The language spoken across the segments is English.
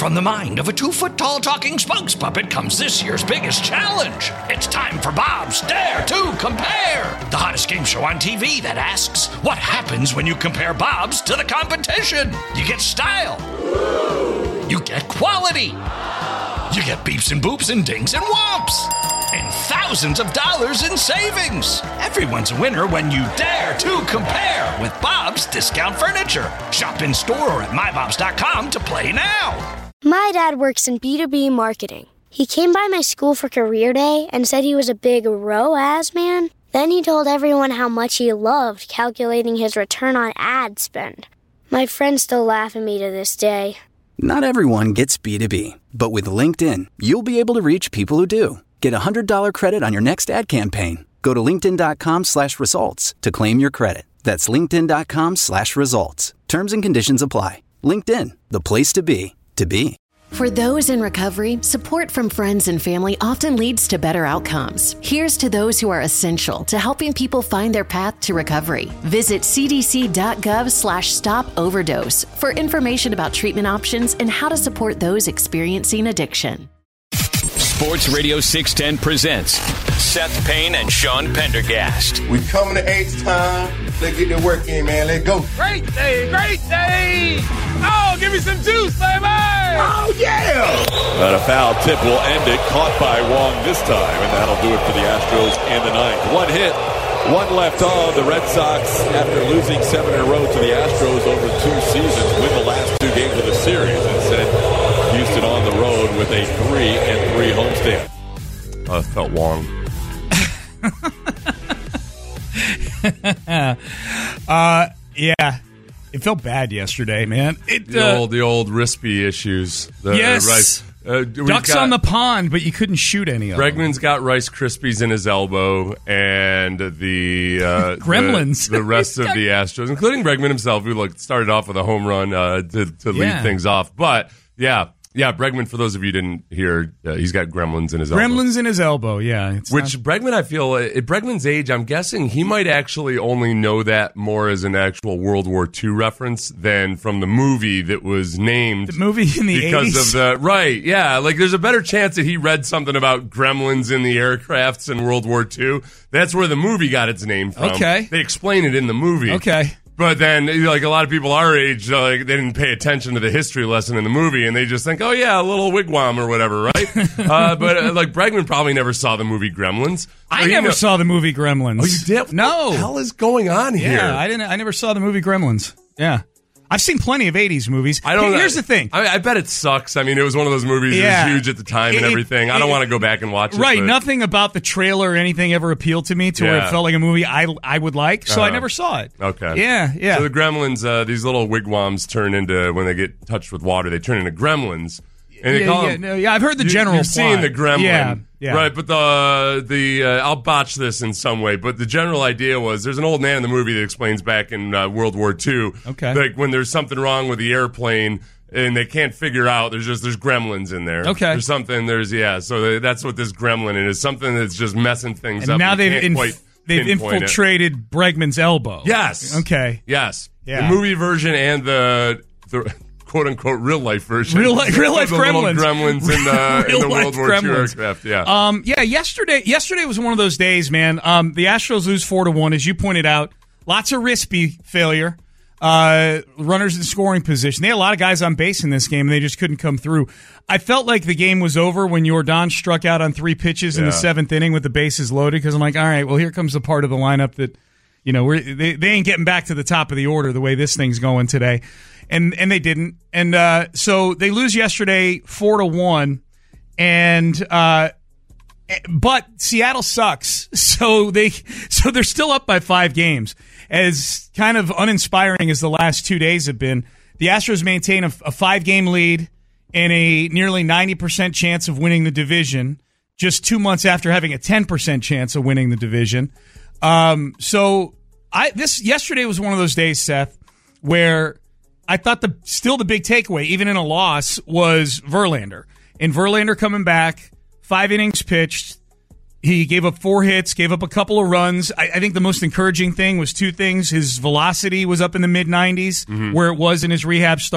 From the mind of a 2-foot-tall talking spokes puppet comes this year's biggest challenge. It's time for Bob's Dare to Compare, the hottest game show on TV that asks, what happens when you compare Bob's to the competition? You get style. You get quality. You get beeps and boops and dings and whomps. And thousands of dollars in savings. Everyone's a winner when you dare to compare with Bob's Discount Furniture. Shop in store or at mybobs.com to play now. My dad works in B2B marketing. He came by my school for career day and said he was a big ROAS man. Then he told everyone how much he loved calculating his return on ad spend. My friends still laugh at me to this day. Not everyone gets B2B, but with LinkedIn, you'll be able to reach people who do. Get a $100 credit on your next ad campaign. Go to linkedin.com/results to claim your credit. That's linkedin.com/results. Terms and conditions apply. LinkedIn, the place to be, to be. For those in recovery, support from friends and family often leads to better outcomes. Here's to those who are essential to helping people find their path to recovery. Visit cdc.gov/stop overdose for information about treatment options and how to support those experiencing addiction. Sports Radio 610 presents Seth Payne and Sean Pendergast. We coming to H-Time. Let's get the work in, man. Let's go. Great day, great day. Oh, give me some juice, baby. Oh, yeah. But a foul tip will end it. Caught by Wong this time, and that'll do it for the Astros in the ninth. One hit, one left on. The Red Sox, after losing 7 in a row to the Astros over 2 seasons, win the last 2 games of the series and send Houston on the road with a 3-3 homestand. Felt Wong. Yeah. It felt bad yesterday, man. The old Rispy issues. Yes. Ducks on the pond, but you couldn't shoot any of them. Bregman's got Rice Krispies in his elbow, and the Gremlins. The rest of the Astros, including Bregman himself, who started off with a home run to lead things off. But yeah, Bregman, for those of you who didn't hear, he's got gremlins in his elbow. Gremlins in his elbow, yeah. Bregman, I feel, at Bregman's age, I'm guessing he might actually only know that more as an actual World War II reference than from the movie that was named. The movie in the 80s? Because of the, right, yeah. There's a better chance that he read something about gremlins in the aircrafts in World War II. That's where the movie got its name from. Okay. They explain it in the movie. Okay. But then, a lot of people our age, they didn't pay attention to the history lesson in the movie, and they just think, oh, yeah, a little wigwam or whatever, right? But Bregman probably never saw the movie Gremlins. I never saw the movie Gremlins. Oh, you did? No. What the hell is going on here? Yeah, I never saw the movie Gremlins. Yeah. I've seen plenty of 80s movies. Here's the thing. I bet it sucks. I mean, it was one of those movies that was huge at the time and everything. I don't want to go back and watch it. Right. Nothing about the trailer or anything ever appealed to me to where it felt like a movie I would like, so I never saw it. Okay. Yeah. So the Gremlins, these little wigwams turn into, when they get touched with water, they turn into gremlins. And they call them, I've heard the general You've seen the gremlin. Yeah. Right, but I'll botch this in some way, but the general idea was there's an old man in the movie that explains back in World War II, when there's something wrong with the airplane and they can't figure out, there's gremlins in there. Okay. There's something, so that's what this gremlin is, something that's just messing things up. And now they've infiltrated Bregman's elbow. Yes. Okay. Yes. Yeah. The movie version and the quote-unquote real-life version. Real-life gremlins. Gremlins in the World War II aircraft, yesterday was one of those days, man. The Astros lose 4-1, as you pointed out. Lots of Rispy failure. Runners in scoring position. They had a lot of guys on base in this game, and they just couldn't come through. I felt like the game was over when Yordan struck out on 3 pitches in the 7th inning with the bases loaded, because I'm like, all right, well, here comes the part of the lineup that, they ain't getting back to the top of the order the way this thing's going today. And they didn't. And so they lose yesterday 4-1. But Seattle sucks. So they're still up by 5 games. As kind of uninspiring as the last 2 days have been, the Astros maintain a 5-game lead and a nearly 90% chance of winning the division just 2 months after having a 10% chance of winning the division. Yesterday was one of those days, Seth, where I thought the big takeaway, even in a loss, was Verlander. And Verlander coming back, 5 innings pitched. He gave up 4 hits, gave up a couple of runs. I think the most encouraging thing was 2 things. His velocity was up in the mid-90s, where it was in his rehab start.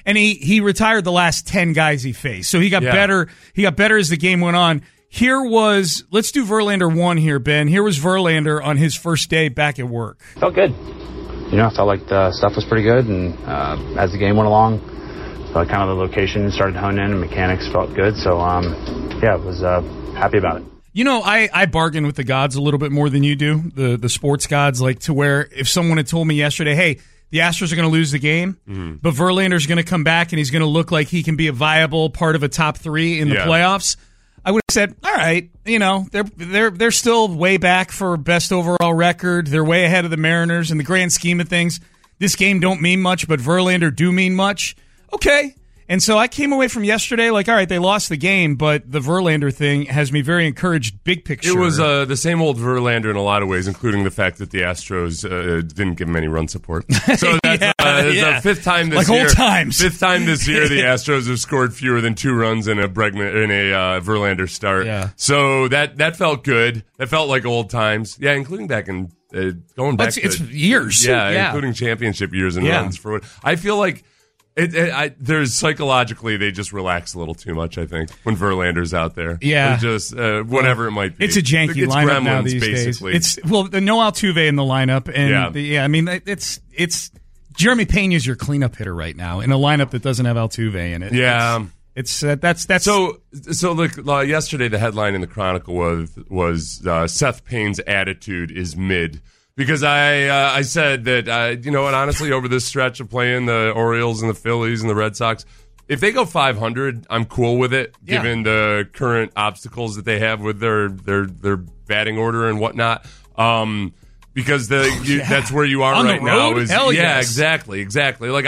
And he retired the last 10 guys he faced. So he got better. He got better as the game went on. Let's do Verlander 1 here, Ben. Here was Verlander on his first day back at work. Felt good. I felt like the stuff was pretty good. And as the game went along, kind of the location started honing in and mechanics felt good. So, I was happy about it. I bargain with the gods a little bit more than you do, the sports gods, like to where if someone had told me yesterday, hey, the Astros are going to lose the game, but Verlander's going to come back and he's going to look like he can be a viable part of a top 3 in the playoffs, I would have said, all right, they're still way back for best overall record. They're way ahead of the Mariners in the grand scheme of things. This game don't mean much, but Verlander do mean much. Okay. And so I came away from yesterday like, all right, they lost the game, but the Verlander thing has me very encouraged big picture. It was the same old Verlander in a lot of ways, including the fact that the Astros didn't give him any run support. So that's the fifth time this year. Old times. Fifth time this year the Astros have scored fewer than 2 runs in a Verlander start. Yeah. So that felt good. That felt like old times. Yeah, including back in going back. It's years. Yeah, including championship years and runs. I feel like. There's psychologically they just relax a little too much. I think when Verlander's out there, they're just whatever it might be. It's a janky lineup Gremlins, now these basically. Days. It's no Altuve in the lineup, and it's Jeremy Pena is your cleanup hitter right now in a lineup that doesn't have Altuve in it. Yeah, it's that's so. Look, yesterday the headline in the Chronicle was Seth Payne's attitude is mid. Because I said that, and honestly, over this stretch of playing the Orioles and the Phillies and the Red Sox, if they go 500, I'm cool with it, given the current obstacles that they have with their batting order and whatnot. Because that's where you are on right the road? now. Hell yes. Exactly. Like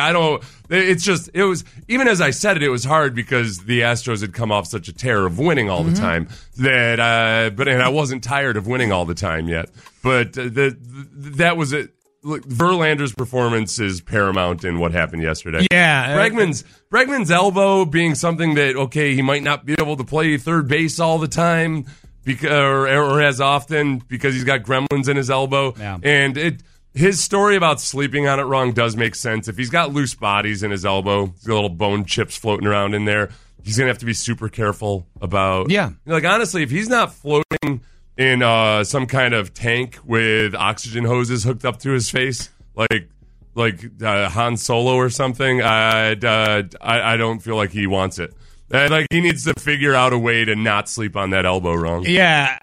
it was even as I said it was hard because the Astros had come off such a tear of winning all the time that I wasn't tired of winning all the time yet. But that was it. Look, Verlander's performance is paramount in what happened yesterday. Yeah. Bregman's elbow being something that, he might not be able to play third base all the time or as often because he's got gremlins in his elbow. Yeah. And his story about sleeping on it wrong does make sense. If he's got loose bodies in his elbow, he's got little bone chips floating around in there, he's going to have to be super careful about. Yeah. Honestly, if he's not floating in some kind of tank with oxygen hoses hooked up to his face, like Han Solo or something, I don't feel like he wants it. He needs to figure out a way to not sleep on that elbow wrong. Yeah,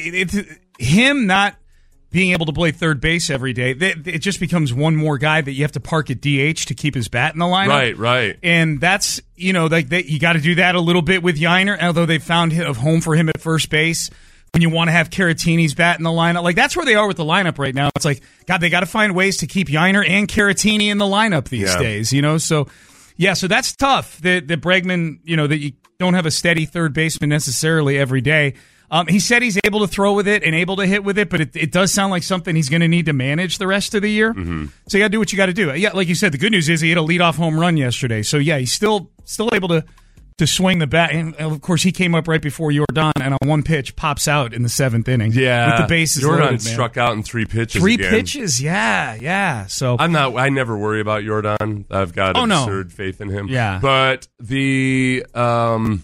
him not being able to play third base every day, it just becomes one more guy that you have to park at DH to keep his bat in the lineup. Right. And that's, you got to do that a little bit with Yiner, although they found a home for him at first base. When you want to have Caratini's bat in the lineup, that's where they are with the lineup right now. It's like, God, they got to find ways to keep Yiner and Caratini in the lineup these days, So, yeah, so that's tough that Bregman, that you don't have a steady third baseman necessarily every day. He said he's able to throw with it and able to hit with it, but it does sound like something he's going to need to manage the rest of the year. Mm-hmm. So you got to do what you got to do. Yeah, like you said, the good news is he hit a leadoff home run yesterday. So, yeah, he's still able to swing the bat. And, of course, he came up right before Jordan, and on one pitch pops out in the 7th inning. Yeah. With the bases Jordan loaded, struck out in 3 pitches pitches, yeah. So I never worry about Jordan. I've got absurd faith in him. Yeah. But Bregman's,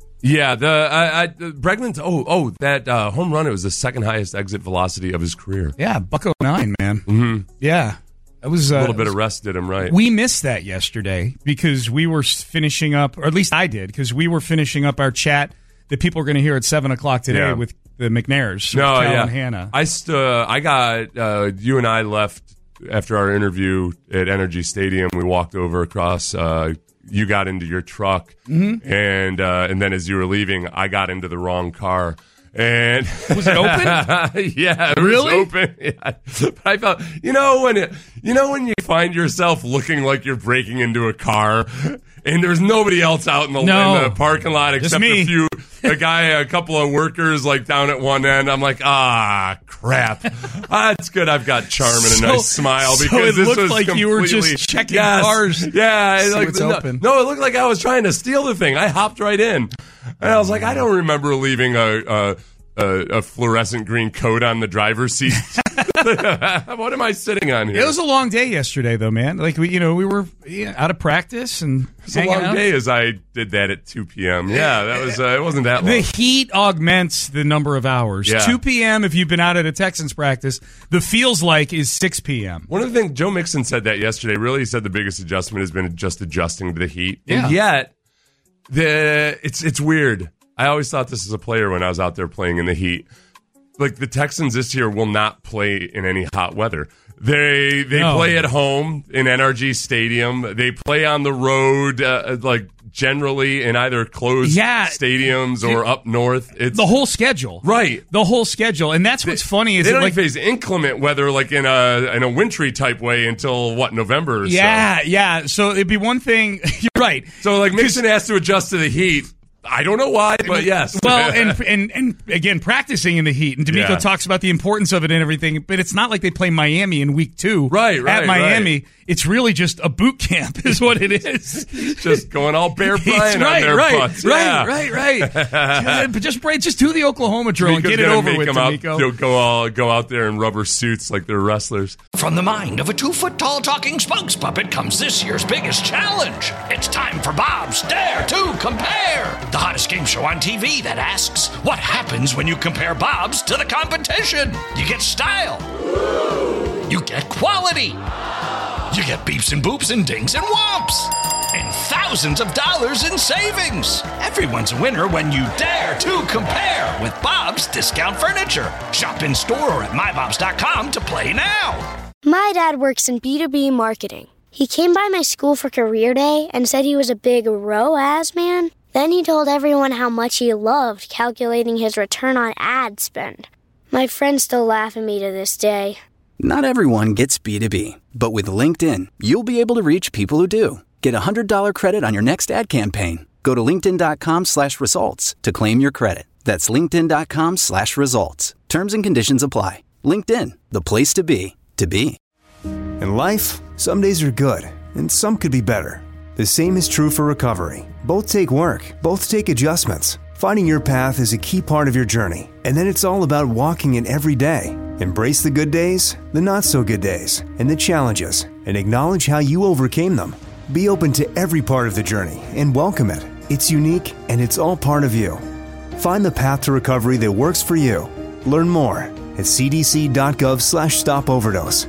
that home run, it was the second highest exit velocity of his career. Yeah, $109, man. Mm-hmm. Yeah. It was a little bit of rest did him right. We missed that yesterday because we were finishing up, or at least I did, because we were finishing up our chat that people are going to hear at 7 o'clock today with the McNairs. Cal and Hannah. I got you and I left after our interview at Energy Stadium. We walked over across. You got into your truck, and then as you were leaving, I got into the wrong car. And was it open? Yeah, it really? was open. Yeah. But I felt, when you find yourself looking like you're breaking into a car, and there's nobody else out in the parking lot except a couple of workers down at one end. I'm like, crap. It's good. I've got charm and a nice smile because it this looked was like you were just checking cars. Yeah, open. No, it looked like I was trying to steal the thing. I hopped right in. And I was like, I don't remember leaving a a fluorescent green coat on the driver's seat. What am I sitting on here? It was a long day yesterday, though, man. Like we were out of practice and it's a long day as I did that at 2 p.m. Yeah, that was it wasn't that long. The heat augments the number of hours. Yeah. 2 p.m. if you've been out at a Texans practice, the feels like is 6 p.m. One of the things Joe Mixon said that yesterday. Really, he said the biggest adjustment has been just adjusting to the heat. Yeah. And yet, it's weird. I always thought this as a player when I was out there playing in the heat. Like the Texans this year will not play in any hot weather. They play at home in NRG Stadium. They play on the road, like generally in either closed stadiums or up north. It's the whole schedule, right? The whole schedule, and that's what's funny is they don't like face inclement weather like in a wintry type way until November. Or yeah. So it'd be one thing. You're right. So like Mixon has to adjust to the heat. I don't know why, but yes. Well, and again, practicing in the heat, and D'Amico talks about the importance of it and everything, but it's not like they play Miami in week 2 at Miami. Right. It's really just a boot camp is what it is. Just going all Bear Bryant on their butts. Right. just do the Oklahoma drill and get it over with, D'Amico. Go out there in rubber suits like they're wrestlers. From the mind of a 2-foot-tall talking spokes puppet comes this year's biggest challenge. It's time for Bob's Dare to Compare, the hottest game show on TV that asks, what happens when you compare Bob's to the competition? You get style. You get quality. You get beeps and boops and dings and whomps. And thousands of dollars in savings. Everyone's a winner when you dare to compare with Bob's Discount Furniture. Shop in store or at mybobs.com to play now. My dad works in B2B marketing. He came by my school for career day and said he was a big ROAS man. Then he told everyone how much he loved calculating his return on ad spend. My friends still laugh at me to this day. Not everyone gets B2B, but with LinkedIn, you'll be able to reach people who do. Get a $100 credit on your next ad campaign. Go to linkedin.com/results to claim your credit. That's linkedin.com/results. Terms and conditions apply. LinkedIn, the place to be, to be. In life, some days are good, and some could be better. The same is true for recovery. Both take work, both take adjustments. Finding your path is a key part of your journey, and then it's all about walking it every day. Embrace the good days, the not-so-good days, and the challenges, and acknowledge how you overcame them. Be open to every part of the journey and welcome it. It's unique, and it's all part of you. Find the path to recovery that works for you. Learn more at cdc.gov/stopoverdose.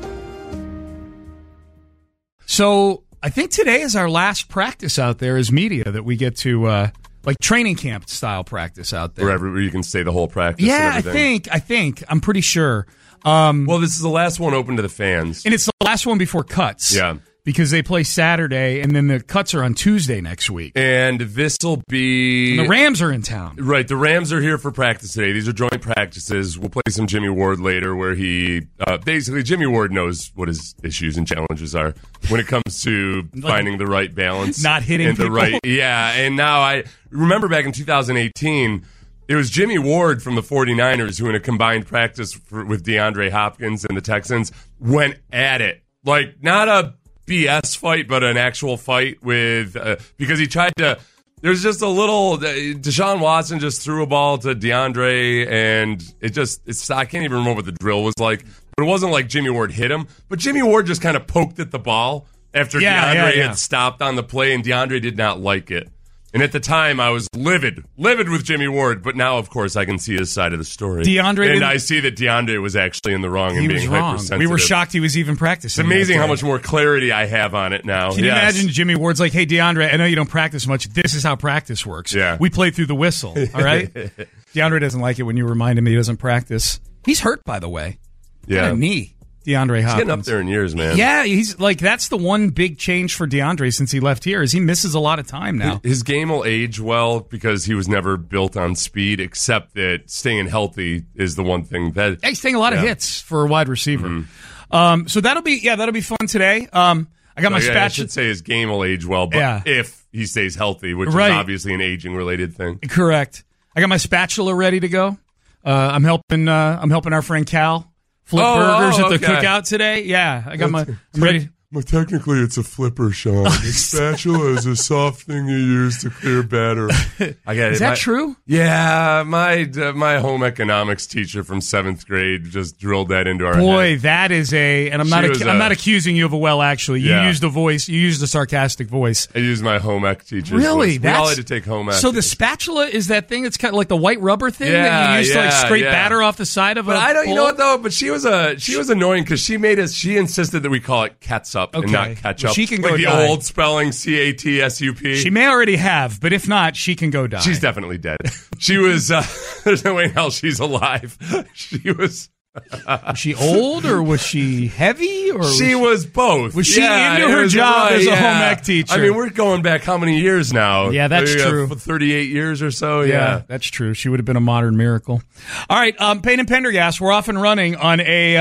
So I think today is our last practice out there as media that we get to, like training camp style practice out there. Where you can stay the whole practice. Yeah, and everything. I think. I'm pretty sure. Well, this is the last one open to the fans. And it's the last one before cuts. Yeah. Because they play Saturday, and then the cuts are on Tuesday next week. And this will be... And the Rams are in town. Right, the Rams are here for practice today. These are joint practices. We'll play some Jimmy Ward later where he... basically, Jimmy Ward knows what his issues and challenges are when it comes to finding the right balance. Not hitting and people. The right, yeah, and now I remember back in 2018... It was Jimmy Ward from the 49ers who, in a combined practice with DeAndre Hopkins and the Texans, went at it. Like, not a BS fight, but an actual fight with because he tried to. There's just a little. Deshaun Watson just threw a ball to DeAndre, and it's. I can't even remember what the drill was like, but it wasn't like Jimmy Ward hit him. But Jimmy Ward just kind of poked at the ball after DeAndre had stopped on the play, and DeAndre did not like it. And at the time, I was livid with Jimmy Ward. But now, of course, I can see his side of the story. I see that DeAndre was actually in the wrong and being hypersensitive. We were shocked he was even practicing. It's amazing how much more clarity I have on it now. Can you imagine Jimmy Ward's like, hey, DeAndre, I know you don't practice much. This is how practice works. Yeah. We play through the whistle, all right? DeAndre doesn't like it when you remind him he doesn't practice. He's hurt, by the way. Yeah. Got a knee. DeAndre Hopkins. He's getting up there in years, man. Yeah, he's like that's the one big change for DeAndre since he left here is he misses a lot of time now. His game will age well because he was never built on speed, except that staying healthy is the one thing that he's taking a lot of hits for a wide receiver. Mm-hmm. So that'll be fun today. I got my spatula. I should say his game will age well, but if he stays healthy, which is obviously an aging related thing. Correct. I got my spatula ready to go. I'm helping our friend Cal flip burgers at the cookout today. Yeah, I got I'm ready. Well, technically, it's a flipper, Sean. A spatula is a soft thing you use to clear batter. I get it. Is that true? Yeah, my home economics teacher from 7th grade just drilled that into our head. Boy, that is and I'm not accusing you of actually. You used a voice. You used a sarcastic voice. I used my home ec teacher. Really? We all had to take home ec. So the spatula is that thing that's kind of like the white rubber thing that you use to like scrape batter off the side of a bowl? You know what though? But she was annoying because she insisted that we call it catsup and not ketchup. Well, she can go like the die. old spelling CATSUP. She may already have, but if not, she can go die. She's definitely dead. She was. There's no way in hell she's alive. She was. Was she old or was she heavy? Or she was both. Was she into her job as a home ec teacher? I mean, we're going back how many years now? Yeah, that's true. 38 years or so. Yeah, that's true. She would have been a modern miracle. All right, Payne and Pendergast, we're off and running on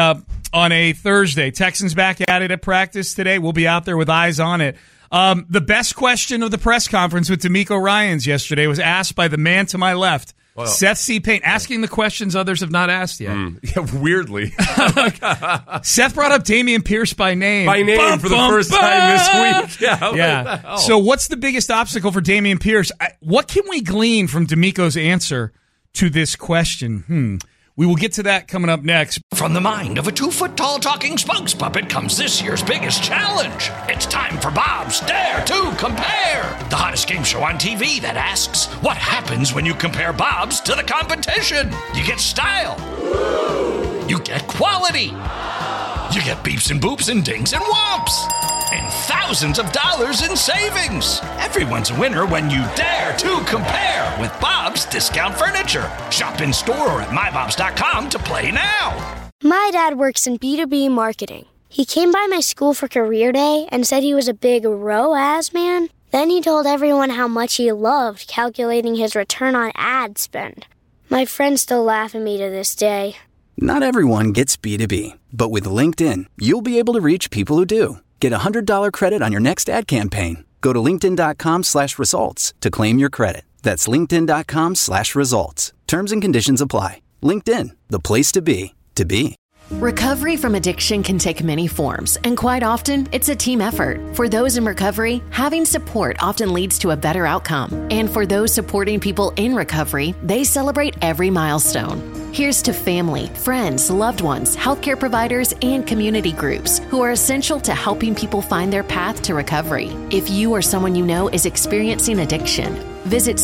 a Thursday. Texans back at it at practice today. We'll be out there with eyes on it. The best question of the press conference with D'Amico Ryans yesterday was asked by the man to my left. Well, Seth C. Payne, asking the questions others have not asked yet. Yeah, weirdly. Seth brought up Dameon Pierce by name. For the first time this week. Yeah. So what's the biggest obstacle for Dameon Pierce? What can we glean from D'Amico's answer to this question? We will get to that coming up next. From the mind of a 2-foot-tall talking spokes puppet comes this year's biggest challenge. It's time for Bob's Dare to Compare, the hottest game show on TV that asks, what happens when you compare Bob's to the competition? You get style. You get quality. You get beeps and boops and dings and whomps. And thousands of dollars in savings. Everyone's a winner when you dare to compare with Bob's Discount Furniture. Shop in store or at mybobs.com to play now. My dad works in B2B marketing. He came by my school for career day and said he was a big ROAS man. Then he told everyone how much he loved calculating his return on ad spend. My friends still laugh at me to this day. Not everyone gets B2B, but with LinkedIn, you'll be able to reach people who do. Get a $100 credit on your next ad campaign. Go to linkedin.com/results to claim your credit. That's linkedin.com/results. Terms and conditions apply. LinkedIn, the place to be, to be. Recovery from addiction can take many forms, and quite often, it's a team effort. For those in recovery, having support often leads to a better outcome. And for those supporting people in recovery, they celebrate every milestone. Here's to family, friends, loved ones, healthcare providers, and community groups who are essential to helping people find their path to recovery. If you or someone you know is experiencing addiction, visit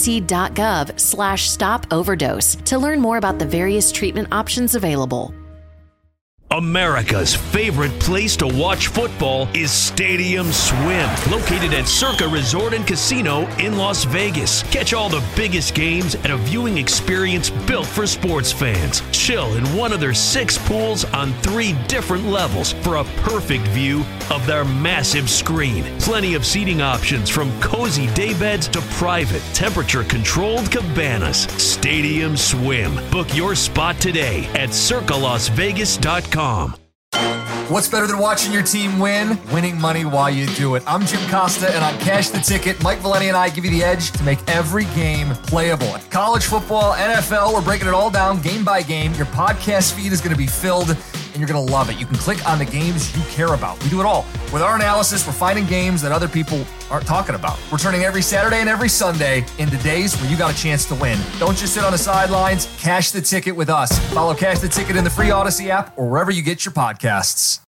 cdc.gov/stop overdose to learn more about the various treatment options available. America's favorite place to watch football is Stadium Swim, located at Circa Resort and Casino in Las Vegas. Catch all the biggest games at a viewing experience built for sports fans. Chill in one of their 6 pools on 3 different levels for a perfect view of their massive screen. Plenty of seating options from cozy daybeds to private, temperature-controlled cabanas. Stadium Swim. Book your spot today at circalasvegas.com. What's better than watching your team win? Winning money while you do it. I'm Jim Costa, and on Cash the Ticket, Mike Valenti and I give you the edge to make every game playable. College football, NFL, we're breaking it all down game by game. Your podcast feed is going to be filled, and you're going to love it. You can click on the games you care about. We do it all. With our analysis, we're finding games that other people aren't talking about. We're turning every Saturday and every Sunday into days where you got a chance to win. Don't just sit on the sidelines. Cash the Ticket with us. Follow Cash the Ticket in the free Odyssey app or wherever you get your podcasts.